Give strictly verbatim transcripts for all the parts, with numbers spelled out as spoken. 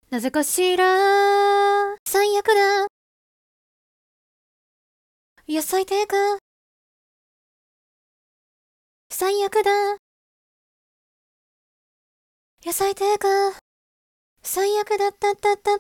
なぜかしら最悪だ。いや最低か。最悪だ。いや最低か。最悪だったったったった。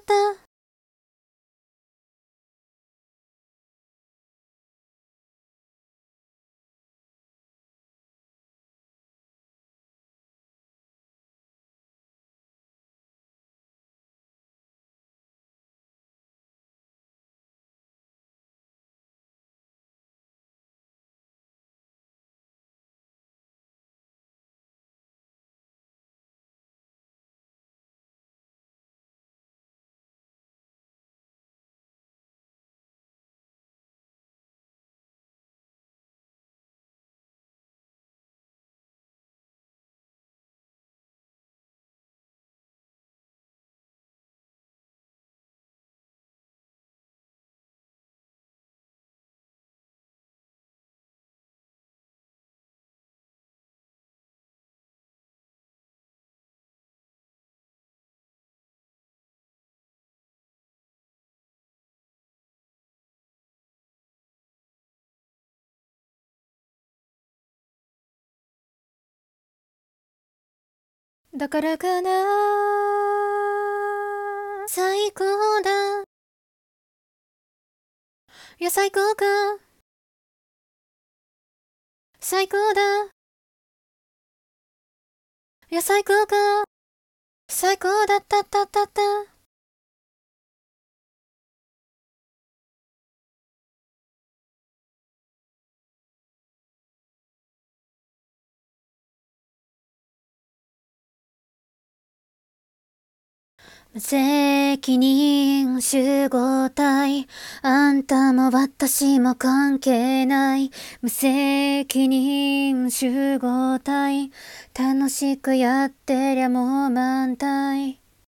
だからかな、最高だ。いや最高か。最高だ。いや最高か。最高だったったったった。無責任集合体、あんたも私も関係ない。無責任集合体、楽しくやってりゃもう満タイ。